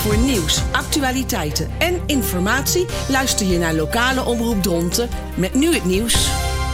Voor nieuws, actualiteiten en informatie luister je naar lokale omroep Dronten met nu het nieuws.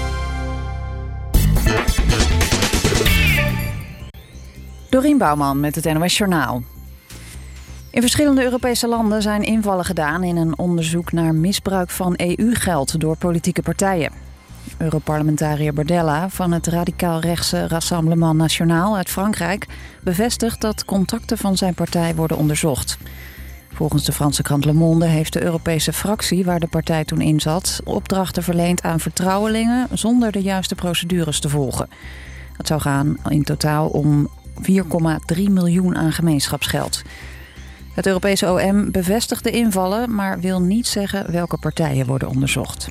Dorien Bouwman met het NOS Journaal. In verschillende Europese landen zijn invallen gedaan in een onderzoek naar misbruik van EU-geld door politieke partijen. Europarlementariër Bardella van het radicaal-rechtse Rassemblement National uit Frankrijk bevestigt dat contacten van zijn partij worden onderzocht. Volgens de Franse krant Le Monde heeft de Europese fractie waar de partij toen in zat opdrachten verleend aan vertrouwelingen zonder de juiste procedures te volgen. Het zou gaan in totaal om 4,3 miljoen aan gemeenschapsgeld. Het Europese OM bevestigt de invallen, maar wil niet zeggen welke partijen worden onderzocht.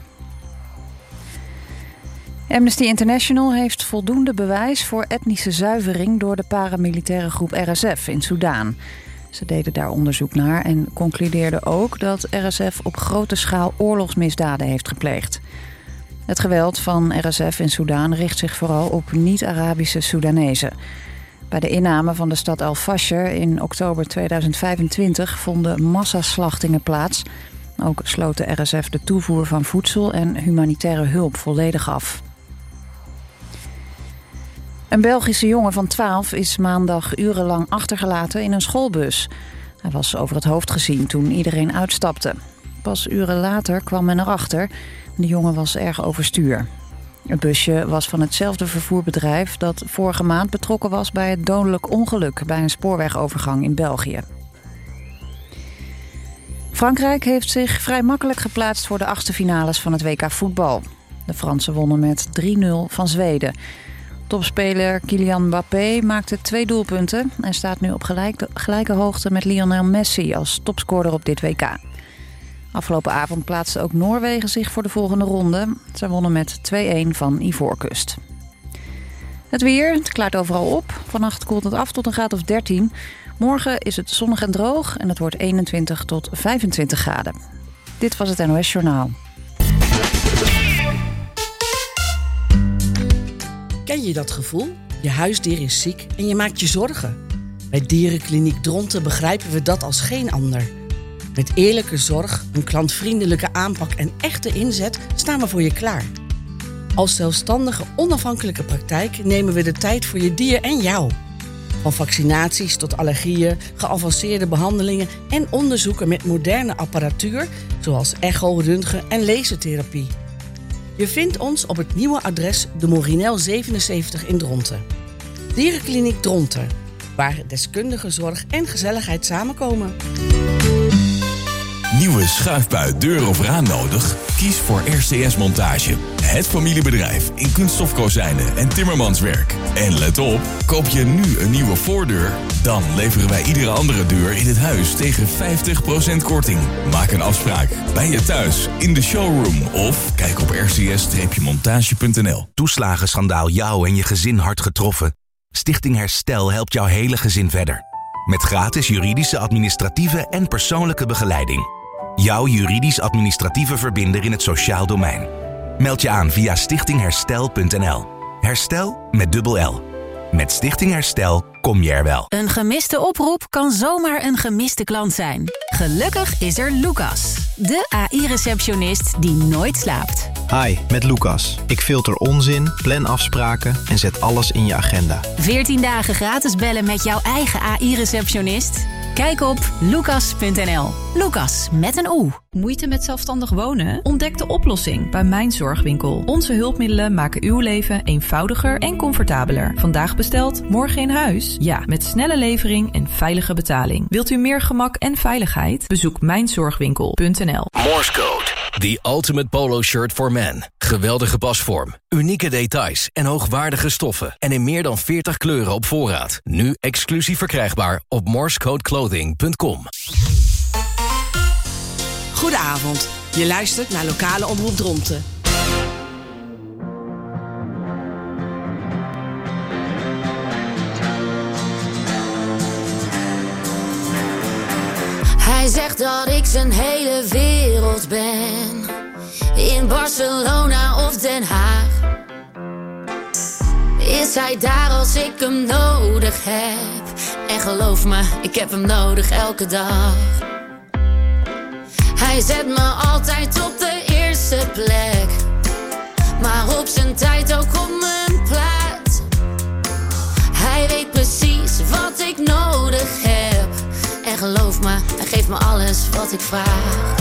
Amnesty International heeft voldoende bewijs voor etnische zuivering door de paramilitaire groep RSF in Soedan. Ze deden daar onderzoek naar en concludeerden ook dat RSF op grote schaal oorlogsmisdaden heeft gepleegd. Het geweld van RSF in Soedan richt zich vooral op niet-Arabische Soedanezen. Bij de inname van de stad Al-Fasher in oktober 2025 vonden massaslachtingen plaats. Ook sloot de RSF de toevoer van voedsel en humanitaire hulp volledig af. Een Belgische jongen van 12 is maandag urenlang achtergelaten in een schoolbus. Hij was over het hoofd gezien toen iedereen uitstapte. Pas uren later kwam men erachter. De jongen was erg overstuur. Het busje was van hetzelfde vervoerbedrijf dat vorige maand betrokken was bij het dodelijk ongeluk bij een spoorwegovergang in België. Frankrijk heeft zich vrij makkelijk geplaatst voor de achtste finales van het WK voetbal. De Fransen wonnen met 3-0 van Zweden. Topspeler Kylian Mbappé maakte 2 doelpunten en staat nu op gelijke hoogte met Lionel Messi als topscorer op dit WK. Afgelopen avond plaatste ook Noorwegen zich voor de volgende ronde. Zij wonnen met 2-1 van Ivoorkust. Het weer, het klaart overal op. Vannacht koelt het af tot een graad of 13. Morgen is het zonnig en droog en het wordt 21 tot 25 graden. Dit was het NOS Journaal. Ken je dat gevoel? Je huisdier is ziek en je maakt je zorgen. Bij Dierenkliniek Dronten begrijpen we dat als geen ander. Met eerlijke zorg, een klantvriendelijke aanpak en echte inzet staan we voor je klaar. Als zelfstandige, onafhankelijke praktijk nemen we de tijd voor je dier en jou. Van vaccinaties tot allergieën, geavanceerde behandelingen en onderzoeken met moderne apparatuur, zoals echo, röntgen en lasertherapie. Je vindt ons op het nieuwe adres de Morinel 77 in Dronten. Dierenkliniek Dronten, waar deskundige zorg en gezelligheid samenkomen. Nieuwe schuifbui, deur of raam nodig? Kies voor RCS Montage. Het familiebedrijf in kunststofkozijnen en timmermanswerk. En let op, koop je nu een nieuwe voordeur? Dan leveren wij iedere andere deur in het huis tegen 50% korting. Maak een afspraak bij je thuis, in de showroom of kijk op rcs-montage.nl. Toeslagenschandaal jou en je gezin hard getroffen? Stichting Herstel helpt jouw hele gezin verder. Met gratis juridische, administratieve en persoonlijke begeleiding. Jouw juridisch-administratieve verbinder in het sociaal domein. Meld je aan via stichtingherstel.nl. Herstel met dubbel L. Met Stichting Herstel kom je er wel. Een gemiste oproep kan zomaar een gemiste klant zijn. Gelukkig is er Lucas, de AI-receptionist die nooit slaapt. Hi, met Lucas. Ik filter onzin, plan afspraken en zet alles in je agenda. 14 dagen gratis bellen met jouw eigen AI-receptionist? Kijk op lucas.nl. Lucas met een O. Moeite met zelfstandig wonen? Ontdek de oplossing bij Mijn Zorgwinkel. Onze hulpmiddelen maken uw leven eenvoudiger en comfortabeler. Vandaag besteld, morgen in huis? Ja, met snelle levering en veilige betaling. Wilt u meer gemak en veiligheid? Bezoek mijnzorgwinkel.nl. Morse Code. The ultimate polo shirt for men. Geweldige pasvorm, unieke details en hoogwaardige stoffen. En in meer dan 40 kleuren op voorraad. Nu exclusief verkrijgbaar op morsecodeclothing.com. Goedenavond. Je luistert naar lokale omroep Dronten. Hij zegt dat ik zijn hele wereld ben. In Barcelona of Den Haag. Is hij daar als ik hem nodig heb. En geloof me, ik heb hem nodig elke dag. Hij zet me altijd op de eerste plek, maar op zijn tijd ook op mijn plaats. Hij weet precies wat ik nodig heb. En geloof me, hij geeft me alles wat ik vraag.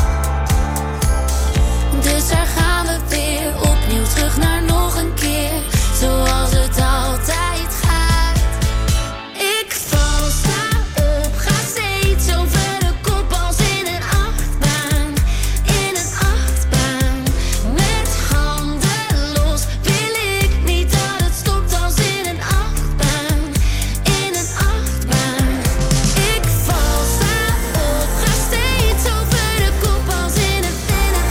Dus daar gaan we weer opnieuw terug naar nog een keer, zoals het altijd gaat. Ik val, sta op, ga steeds over de kop als in een achtbaan. In een achtbaan, met handen los. Wil ik niet dat het stopt als in een achtbaan. In een achtbaan. Ik val, sta op, ga steeds over de kop als in een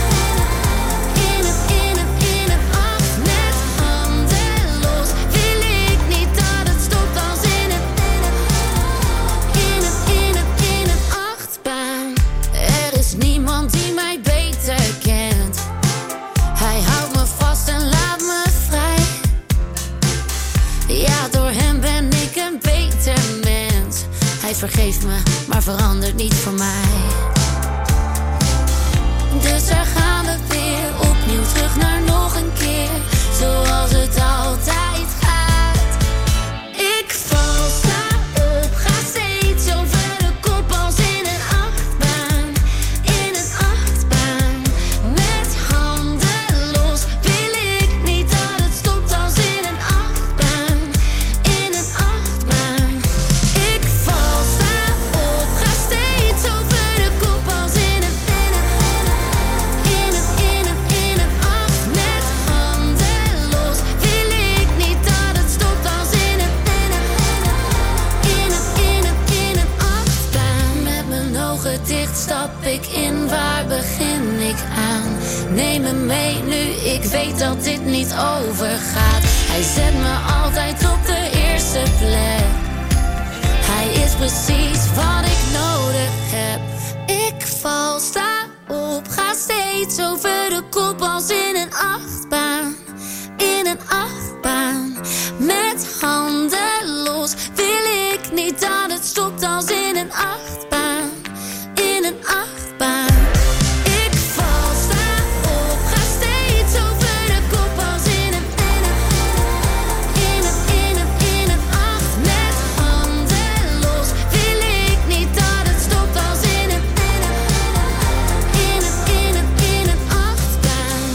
acht. Met handen los. Wil ik niet dat het stopt als in een achtbaan. Er is niemand die mij beter kent. Hij houdt me vast en laat me vrij. Ja, door hem ben ik een beter mens. Hij vergeeft me, maar verandert niet voor mij. Dus daar gaan we weer opnieuw terug naar nog een keer, zoals het altijd gaat. Ik val, sta op, ga steeds over de kop als in een achtbaan. In een achtbaan, met handen los. Wil ik niet dat het stopt als in een achtbaan. In een achtbaan. Ik val, sta op, ga steeds over de kop als in een acht. Met handen los. Wil ik niet dat het stopt als in een achtbaan. Met mijn ogen dicht stap ik in, waar begin ik aan? Neem me mee nu, ik weet dat dit niet overgaat. Hij zet me altijd op de eerste plek. Hij is precies wat ik nodig heb. Ik val, sta op, ga steeds over de kop als in een achtbaan. In een achtbaan, met handen los. Wil ik niet dat het stopt als in een achtbaan. In een achtbaan. Ik val, sta op, ga steeds over de kop als in een acht. Met handen los. Wil ik niet dat het stopt als in een achtbaan.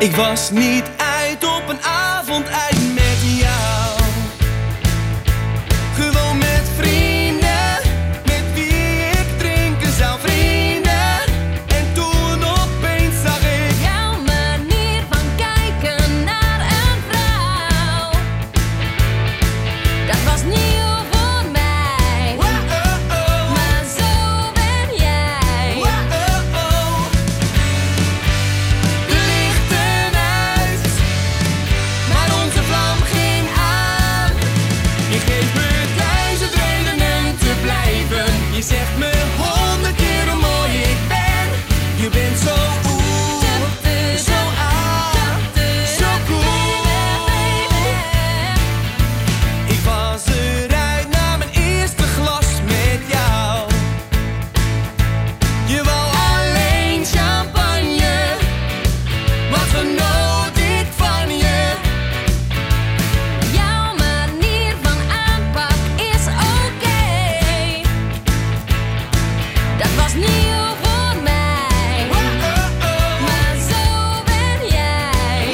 Ik was niet uit op een avond uit met jou. Gewoon met vrienden, met wie ik drinken zou, vrienden. En toen opeens zag ik jouw manier van kijken naar een vrouw. Dat was nieuw voor mij. Maar zo ben jij. De lichten uit, maar onze vlam ging aan. Je geeft me 1000 redenen te blijven. Je zegt me 100 keer hoe mooi ik ben. Je bent zo zo zo cool. Ik was eruit na mijn eerste glas met jou. Je wou alleen champagne, wat genoot ik van je. Jouw manier van aanpak is oké. Dat was nieuw voor mij. Maar zo ben jij.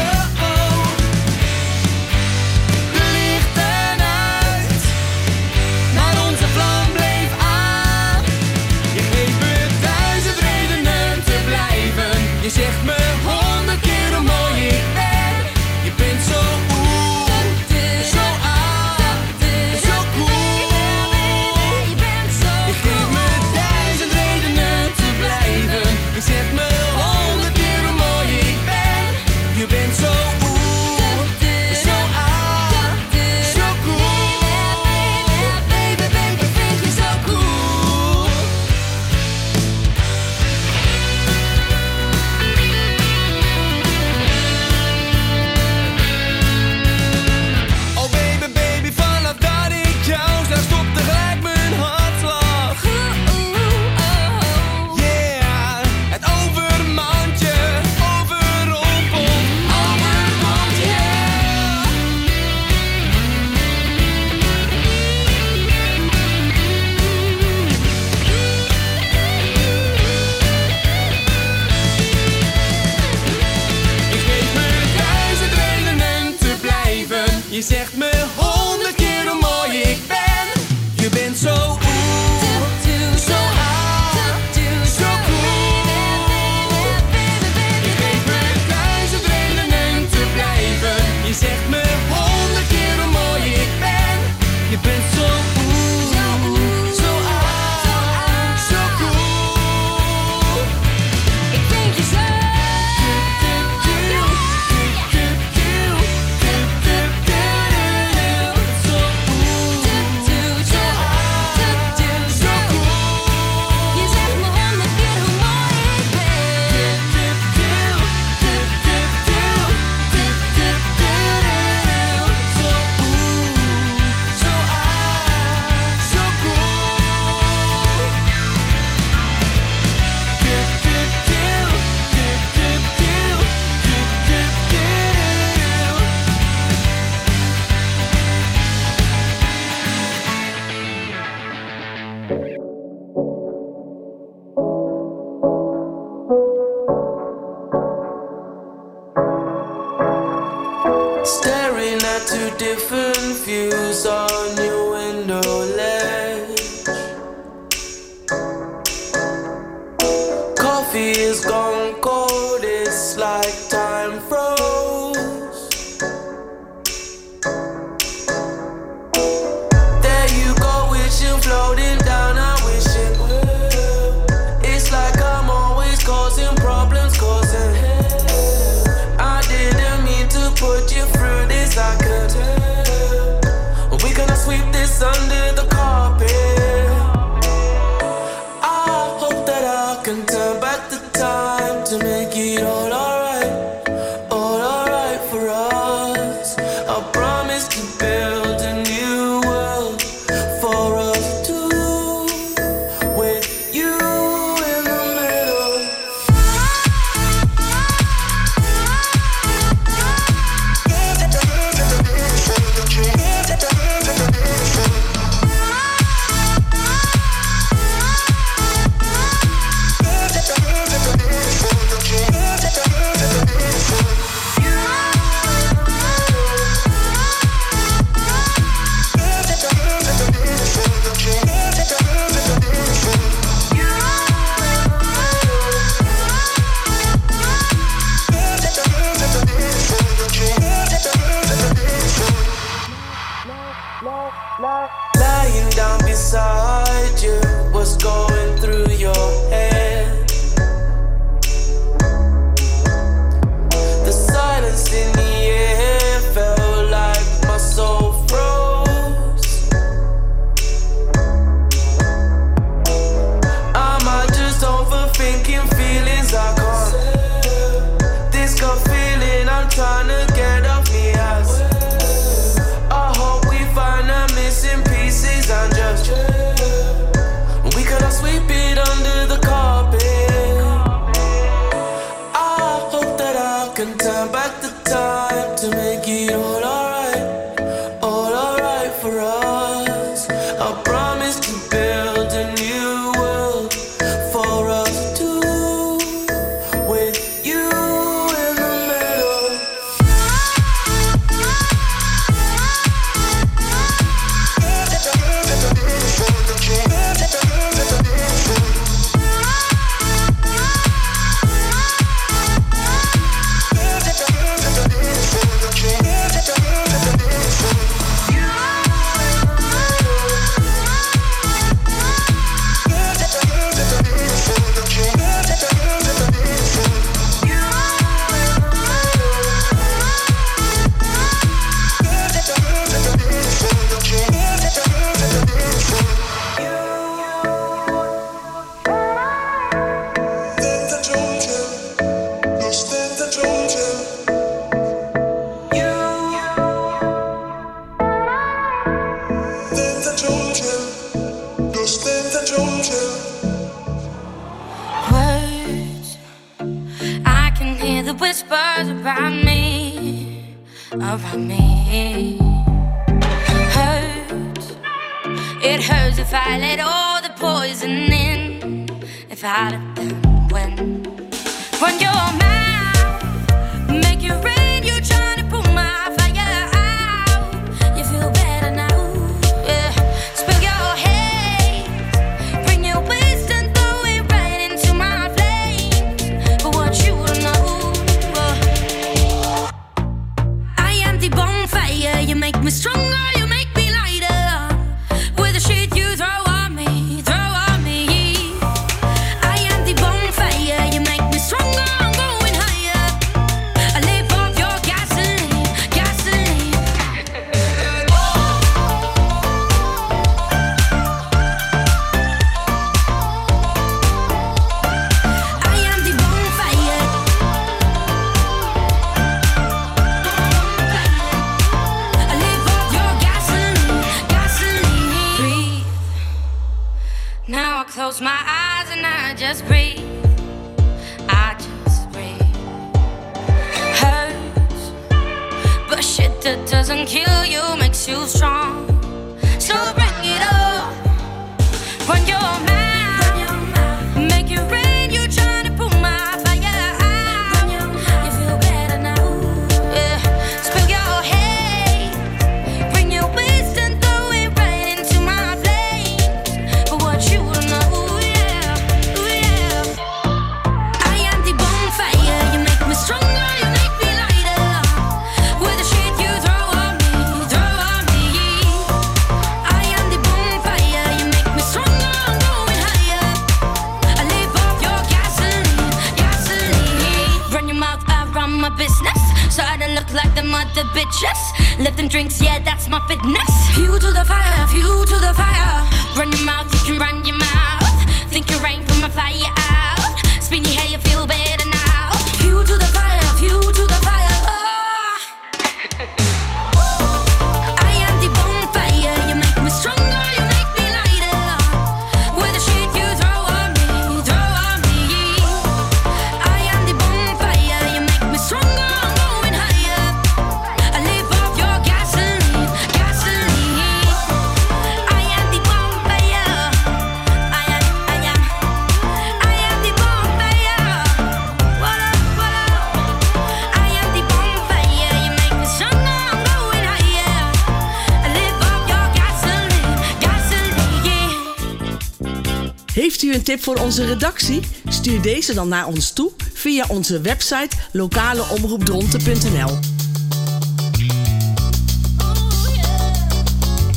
De lichten uit, maar onze vlam bleef aan. Je geeft me 1000 redenen te blijven. Je zegt me 100 keer hoe mooi ik ben. Je bent zo zo zo cool. Je bent zo Je geeft me 1000 redenen te blijven. Je zegt me 100 keer hoe mooi ik ben. Je bent zo zo zo cool. baby, baby, vind je zo cool. Oh baby, baby, vanaf dat ik jou zag stopte gelijk mijn hartslag. Yeah, het overmand je, overrompelt. Je geeft me 1000 redenen te blijven. Je zegt me 100 keer hoe mooi ik ben. Je bent zo zo zo cool. Je geeft me 1000 redenen te blijven. Je zegt me 100 keer hoe mooi ik ben. Je bent zo zo zo cool. Ik vind je zo Je zegt me 100 keer hoe mooi ik ben. Staring at two different views on your window ledge. Coffee is gone cold, it's like time froze. There you go, wishing floating down, I wish it will. It's like I'm always causing problems, causing hell. I didn't mean to put you through this, I could tell. We gonna sweep this Lying down beside you, what's going through your head? The silence in the air felt like my soul froze. Am I just overthinking feelings I can't? This gut feeling I'm trying to get off me ass. I hope we find the missing pieces and just we cannot sweep it under the carpet. I hope that I can turn back the time to make it all alright for us. I promise to build a new world for us two, with you in the middle. Words, I can hear the whispers around me, around me. Hurts, it hurts if I let all the poison in, if I let them win. Run your mouth, make it rain, you're trying to put my fire out. You feel better now, yeah. Spill your hate, bring your wisdom, throw it right into my flames. But what you know, I am the bonfire, you make me stronger, you make me lighter. With the shit you throw on me, I am the bonfire, you make me stronger, I'm going higher. I live off your gasoline, gasoline. I am the bonfire. I live off your gasoline, gasoline. Breathe. Now I close my eyes and I just breathe. I just breathe. Hurts, but shit that doesn't kill you makes you strong. So bring it up. Run your mouth, make it rain. You're trying to put my fire out. You feel better now, yeah. Spill your hate, bring your wisdom, throw it right into my flames. But what you know, yeah, yeah. I am the bonfire, you make me stronger, you make me lighter. With the shit you throw on me, I am the bonfire, you make me stronger, I'm going higher. I live off your gasoline, gasoline. Run your mouth, I run my business, so I don't look like the mother bitches. Live them drinks, yeah, that's my fitness. Fuel to the fire, fuel to the fire. Run your mouth, you can run your mouth. Think you rain from my fire out. Spinny hair, you feel better now. Fuel to the fire, fuel to the fire. I am the bonfire, you make me stronger, you make me lighter. With the shit you throw on me, I am the bonfire, you make me stronger, I'm going higher. I live off your gasoline, gasoline. I am the bonfire, I am the bonfire. Voila, voila. I am the bonfire, you make me stronger, I'm going higher. I live off your gasoline, gasoline. Heeft u een tip voor onze redactie? Stuur deze dan naar ons toe via onze website lokaleomroepdronten.nl.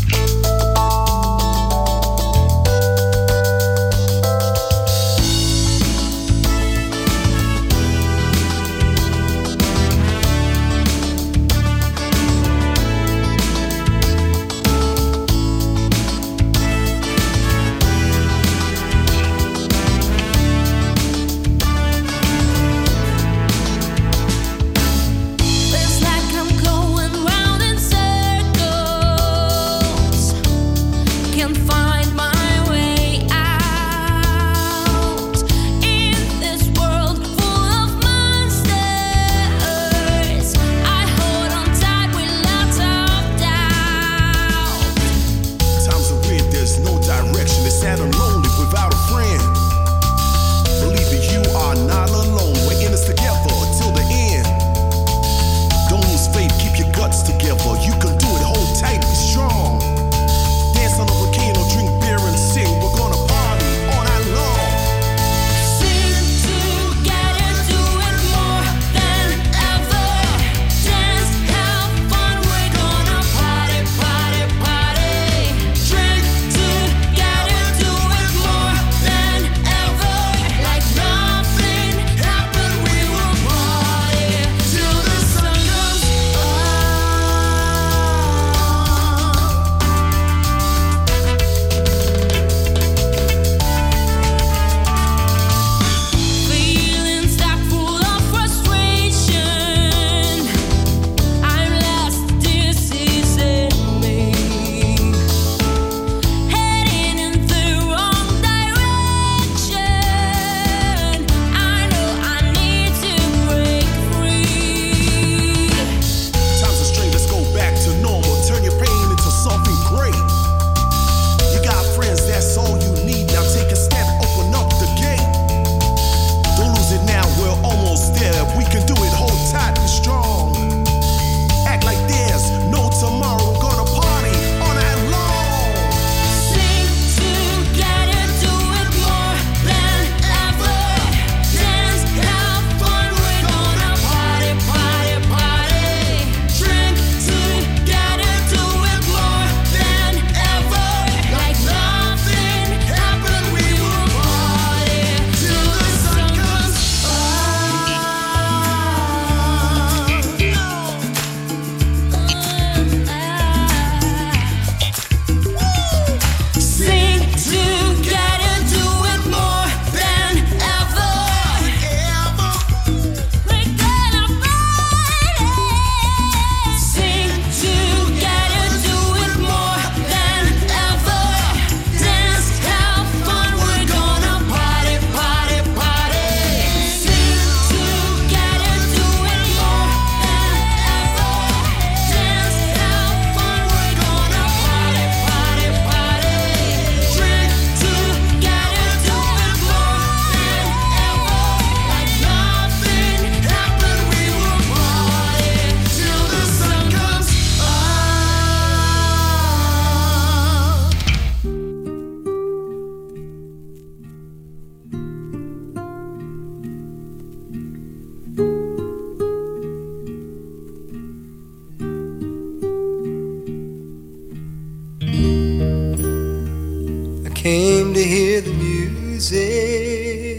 came to hear the music.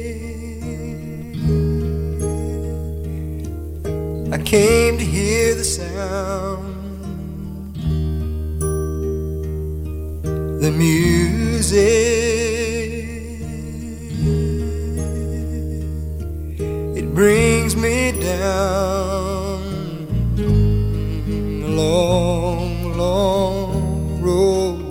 I came to hear the sound. The music, it brings me down a long, long road.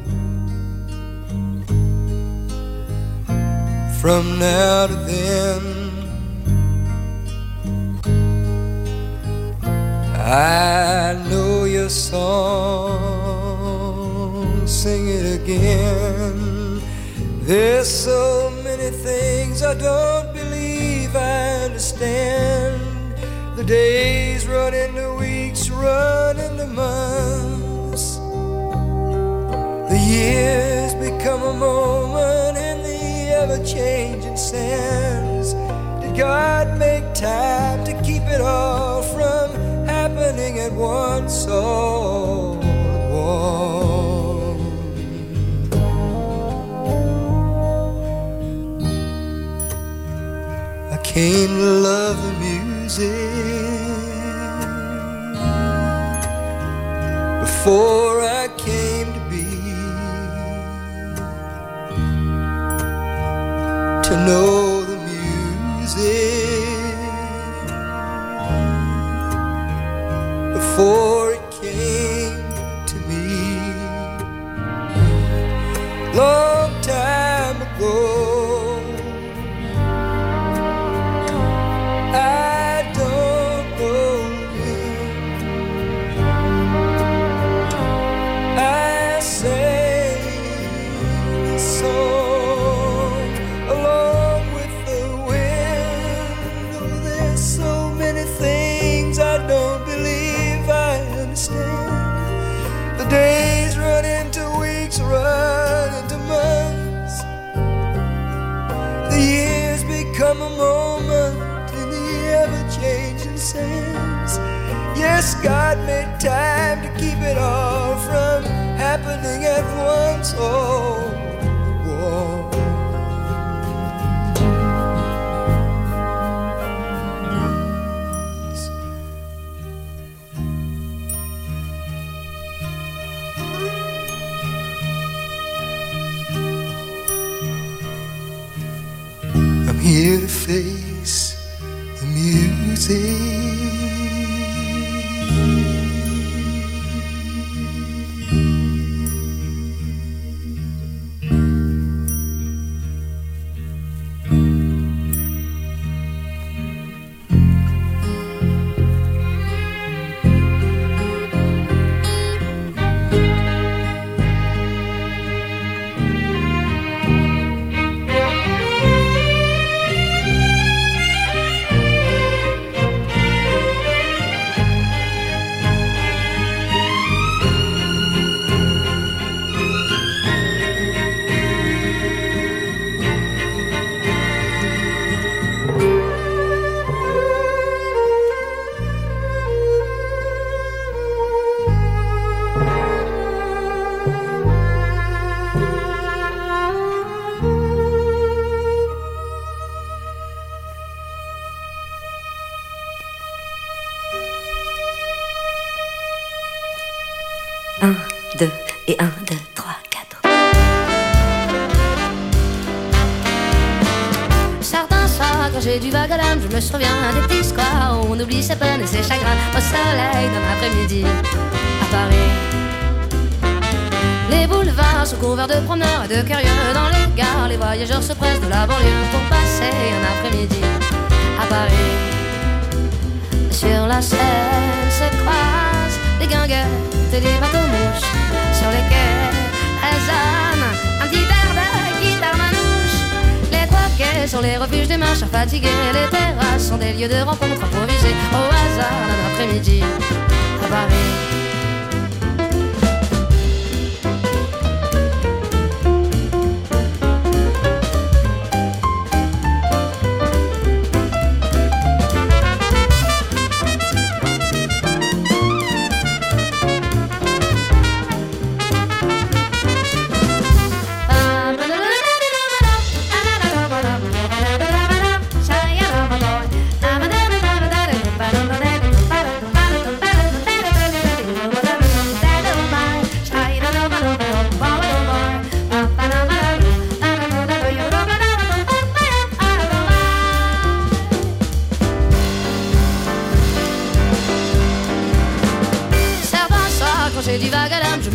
From now to then, I know your song, sing it again. There's so many things I don't believe I understand. The days run into weeks, run into months. The years become a moment in the ever-changing sands. Did God make time to keep it all from happening at once, all at once? I came to love the music before I came to be, to know the music before it came to me. Long time ago, I don't know when, I sang a song along with the wind. Oh, there's so many things I don't believe I understand. The days run into weeks, run into months. The years become a moment in the ever-changing sands. Yes, God made time to keep it all from happening at once, all at once. I'm here to face the music. Et 1, 2, 3, 4. Certains soirs, quand j'ai du vague à l'âme, je me souviens des petits squares où on oublie ses peines et ses chagrins au soleil d'un après-midi à Paris. Les boulevards sont couverts de promeneurs et de curieux. Dans les gares, les voyageurs se pressent de la banlieue pour passer un après-midi à Paris. Sur la Seine se croisent des guinguettes et des bateaux-mouches. Sur les quais résonne un petit air de guitare manouche. Les trois quais sont les refuges des marcheurs fatigués. Les terrasses sont des lieux de rencontre improvisés au hasard d'un après-midi à Paris.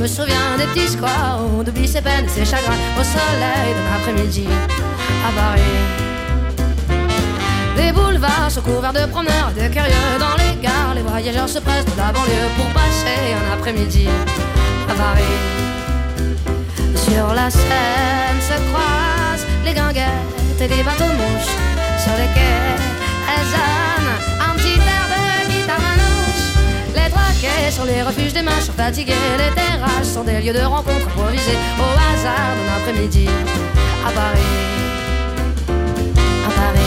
me souviens des petits squares où on oublie ses peines et ses chagrins au soleil d'un après-midi à Paris. Les boulevards sont couverts de promeneurs et de curieux dans les gares. Les voyageurs se pressent de la banlieue pour passer un après-midi à Paris. Sur la Seine se croisent les guinguettes et les bateaux-mouches. Sur les quais, elles sonnent un petit air de guitare manouche. Les trois quais sur les refuges des manches sont fatigués. Les terrasses sont des lieux de rencontre improvisés au hasard d'un après-midi à Paris. À Paris.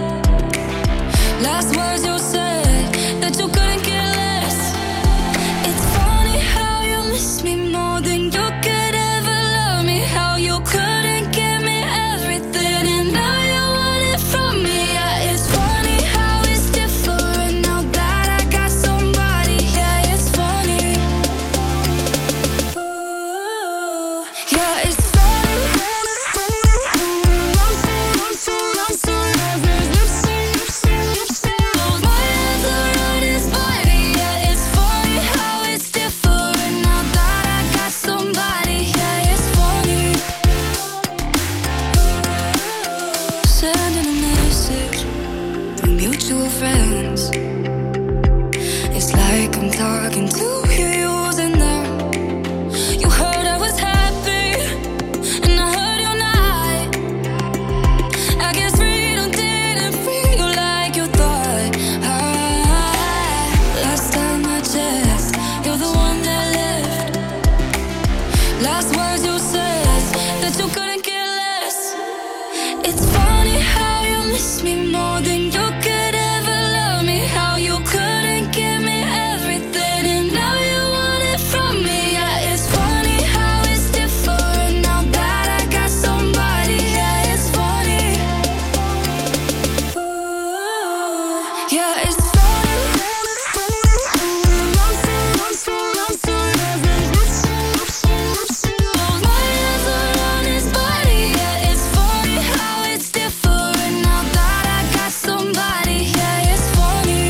Last words you said that you couldn't care less. It's talking to you using them. You heard I was happy, and I heard you're not. I guess freedom didn't feel like you thought. Last time I checked, you're the one that left. Last words you said, that you couldn't care less. It's funny how you miss me more than you could ever love me. How you couldn't give me everything, and now you want it from me. Yeah, it's funny how it's different now that I got somebody. Yeah, it's funny. Ooh, yeah, it's funny. My hands are on his body. Yeah, it's funny how it's different now that I got somebody. Yeah, it's funny.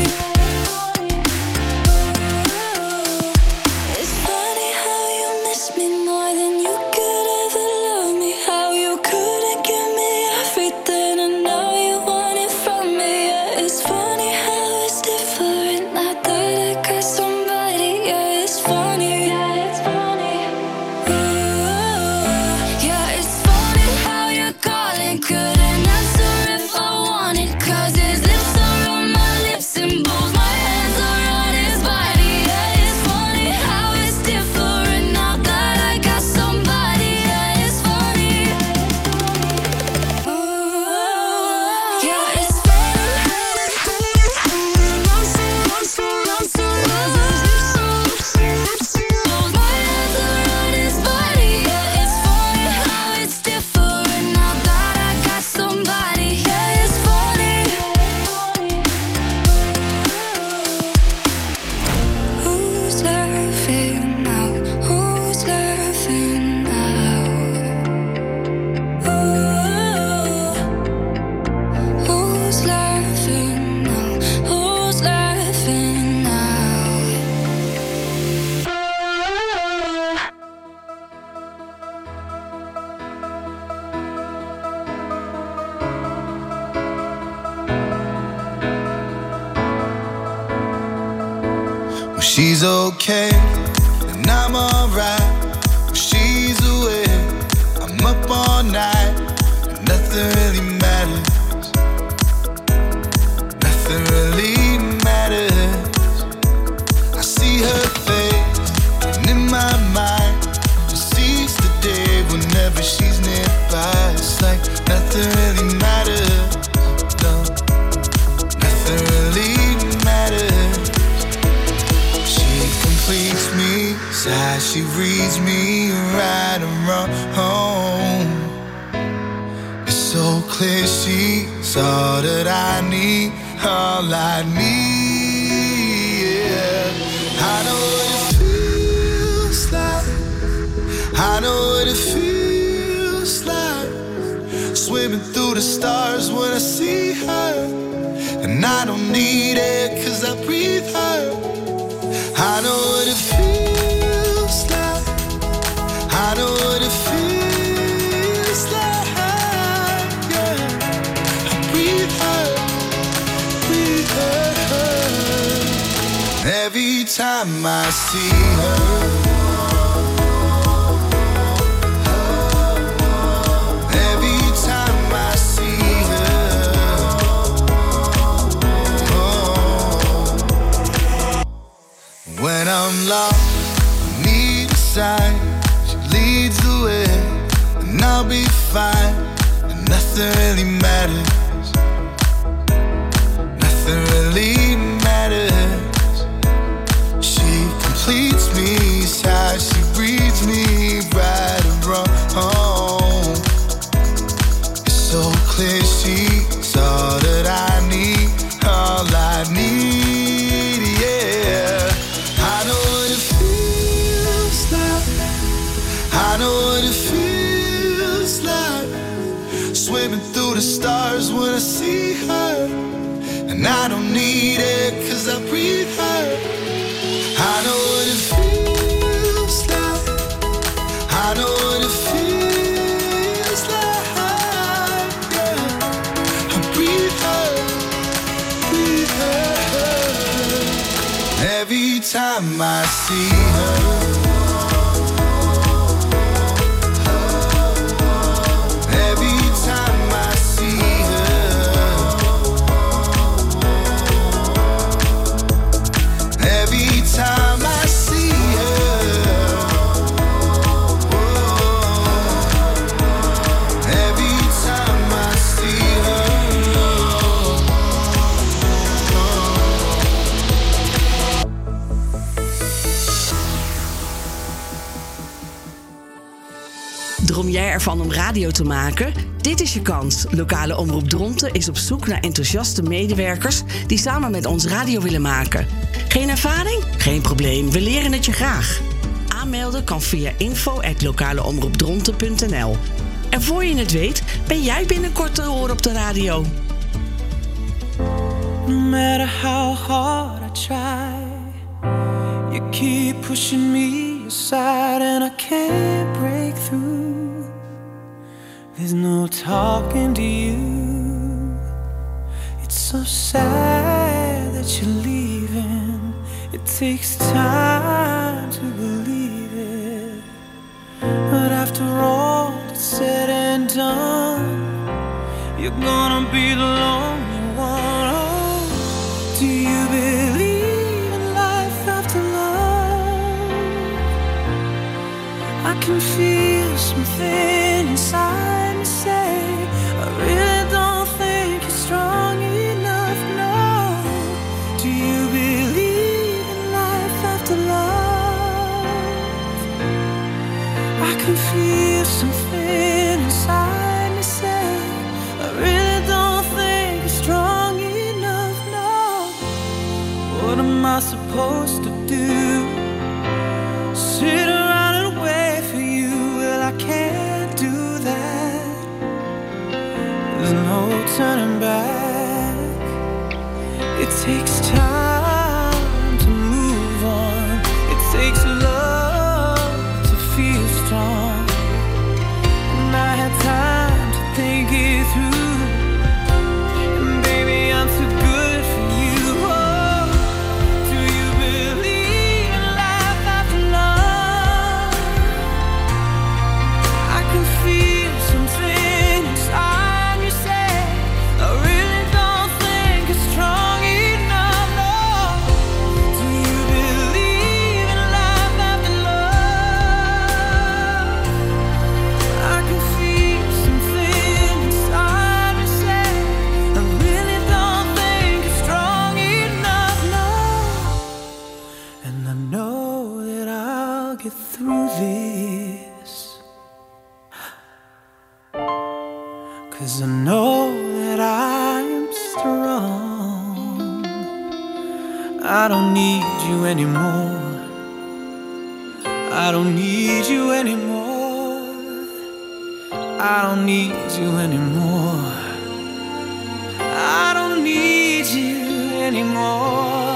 It's funny how you miss me more than you could ever love me. How you couldn't give me everything, and now you want it from me. Yeah, it's funny how it's different now that I got somebody. Yeah, it's funny. Yeah, it's funny. Yeah, it's funny how you're calling, couldn't answer if I wanted, 'cause his lips are on my lips and both my hands are on his body. Yeah, it's funny how it's different now that I got somebody. Yeah, it's funny. Yeah, it's funny. Both my hands are on his body. Yeah, it's funny how it's different now that I got somebody. Yeah, it's funny. Who's laughing now? Who's laughing now? Who's laughing now? Who's laughing now? Well, she's okay, and I'm alright. When she's away, I'm up all night, and nothing really matters. Nothing really matters. I see her face, and in my mind, just seize the day whenever she's nearby. It's like nothing really matters. No, nothing really matters. She completes me, sighs, she reads me right and wrong. It's so clear she's all that I need, all I need. Yeah. I know what it feels like. I know what it feels like. Swimming through the stars when I see her, and I don't need it 'cause I breathe her. I know what it feels like. I know what it feels like. Yeah, I breathe her, breathe her. Every time I see her, every time I see her, when I'm lost, need a sign. She leads the way, and I'll be fine. And nothing really matters. Nothing really matters. She completes me, how she breathes me right and wrong. It's so clear she's all that I need, all I need. Yeah, I know what it feels like. I know what it feels like. Swimming through the stars when I see her, and I don't need it 'cause I breathe her. I know what it feels like. I know what it feels like. Yeah, I breathe her, breathe her. Every time time I see her. Droom jij ervan om radio te maken? Dit is je kans. Lokale Omroep Dronten is op zoek naar enthousiaste medewerkers die samen met ons radio willen maken. Geen ervaring? Geen probleem, we leren het je graag. Aanmelden kan via info@lokaleomroepdronten.nl. En voor je het weet, ben jij binnenkort te horen op de radio. No matter how hard I try, you keep pushing me aside and I can't break through. There's no talking to you. It's so sad that you're leaving. It takes time to believe it. But after all that's said and done, you're gonna be the lonely one. Oh, do you believe in life after love? I can feel something inside me say, I really don't think you're strong enough, no. Do you believe in life after love? I can feel something inside me say, I really don't think you're strong enough, no. What am I supposed to do? Sit around and wait for you? Well, I can't do that. There's no turning back. It takes time to move on. It takes love to feel strong. And I had time to think it through. And baby, I'm too good for you. Oh, do you believe in life after love? I can feel something inside me say, I really don't think it's strong enough, no. Do you believe in life after love? I can feel something inside me say, I really don't think it's strong enough, no. And I know that I'll get through this, 'cause I know that I'm strong. I don't need you anymore. I don't need you anymore. I don't need you anymore. I don't need you anymore.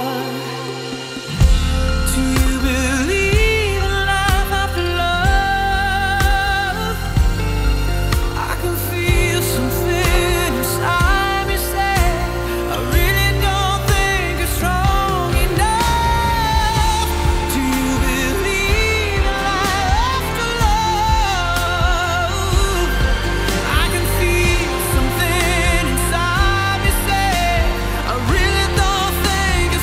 Do you believe in life after love? I can feel something inside me say, I really don't think it's strong enough. Do you believe in life after love? I can feel something inside me say, I really don't think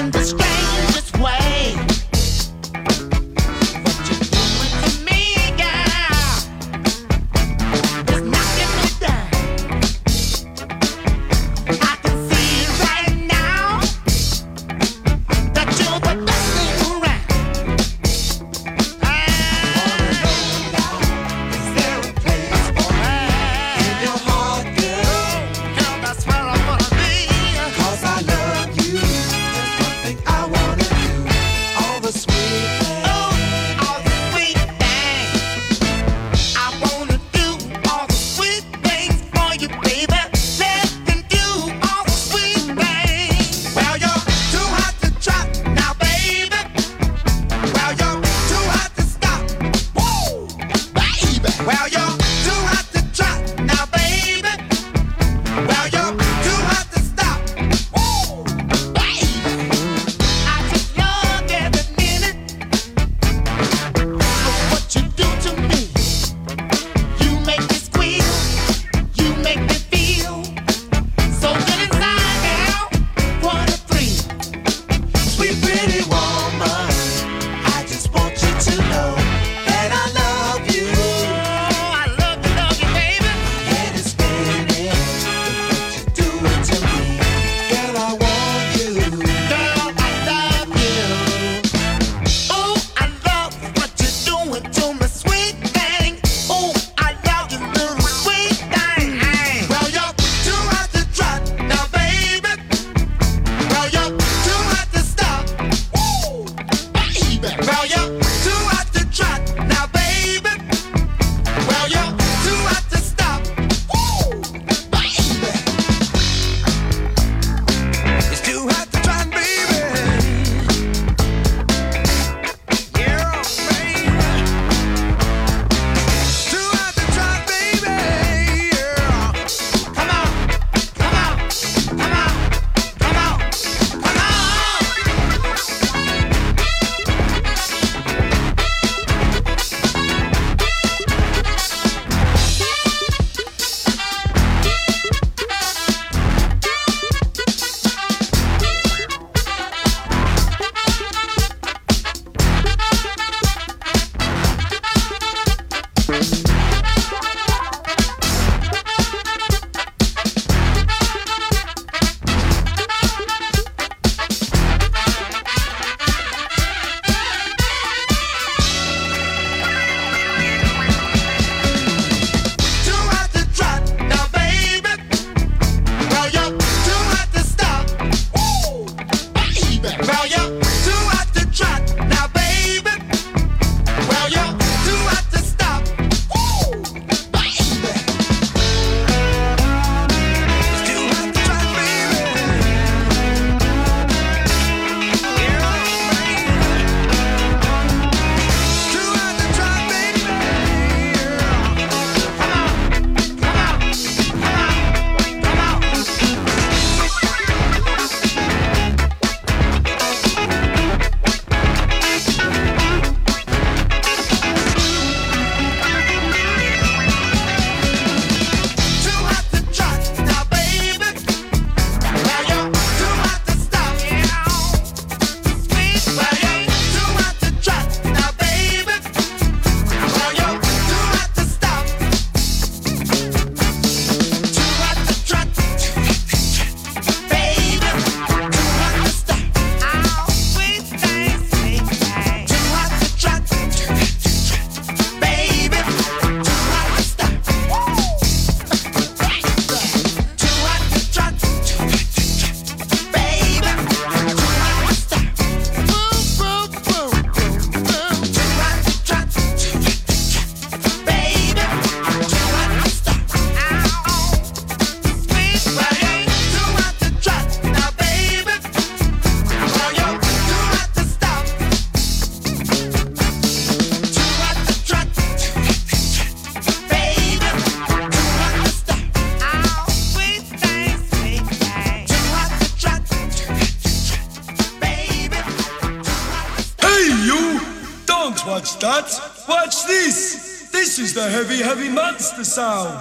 watch that. Watch this. This is the heavy, heavy monster sound.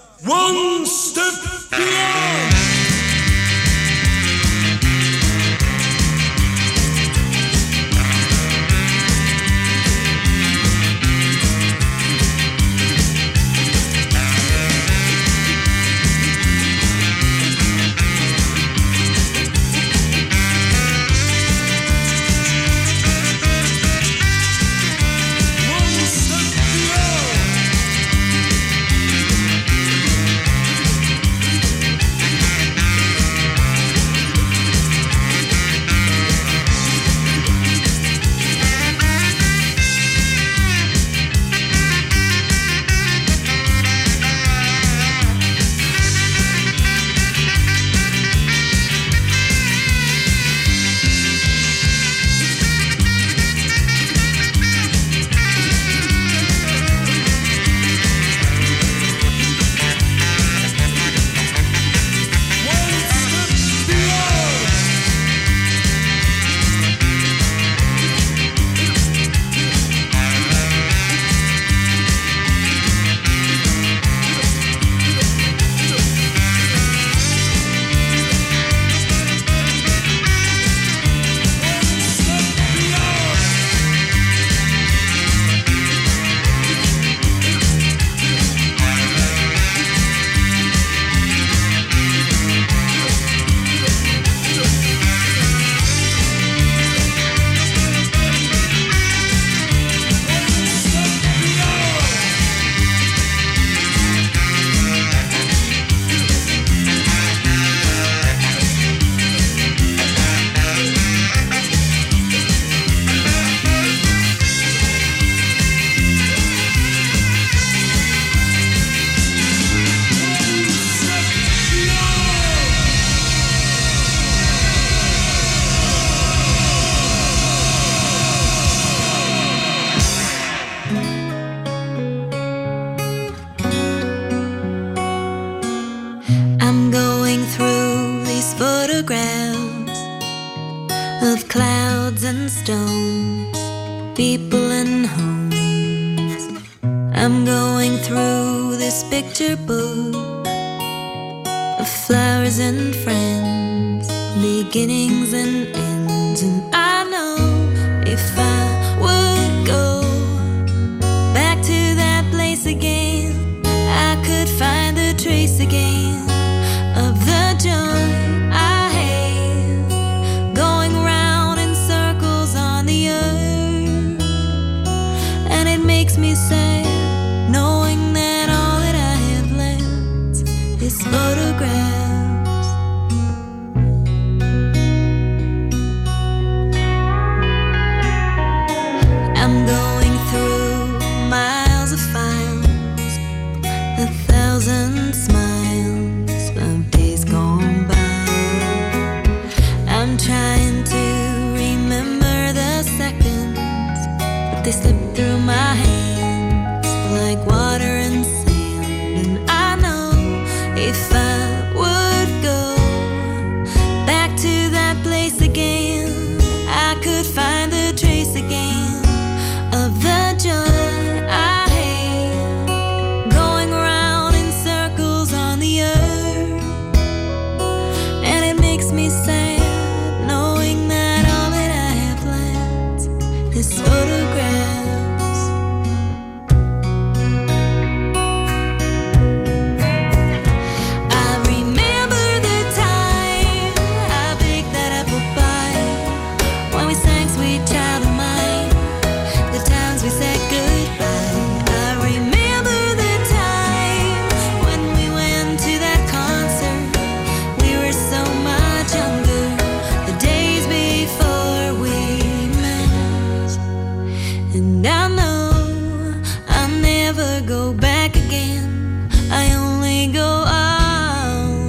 One step beyond. of clouds and stones, people and homes. I'm going through this picture book of flowers and friends, beginnings and ends. And I know if I would go back to that place again, I could find a trace again of the joy I have, going round in circles on the earth. And it makes me sad knowing that all that I have left is photographs. I'm going through miles of files, 1,000 smiles of days gone by. I'm trying to remember the seconds, but they slip through my hands like water and sand. And I know if I would go back to that place again, I could find the trace again of the joy I had, going around in circles on the earth. And it makes me sad knowing that all that I have left is photographs. I remember the time I picked that apple pie when we sang Sweet Child of Mine, the times we said goodbye. I remember the time when we went to that concert. We were so much younger, the days before we met. And I know I'll never go back again. I only go on,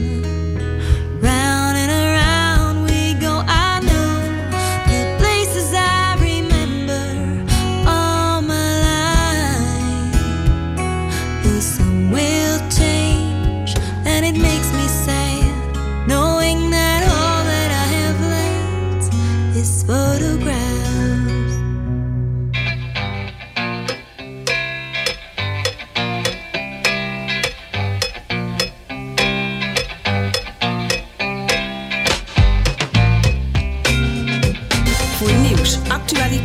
round and around we go. I know the places I remember all my life. Though some will change, and it makes me sad knowing that all that I have left is photographs. Voor nieuws, actualiteit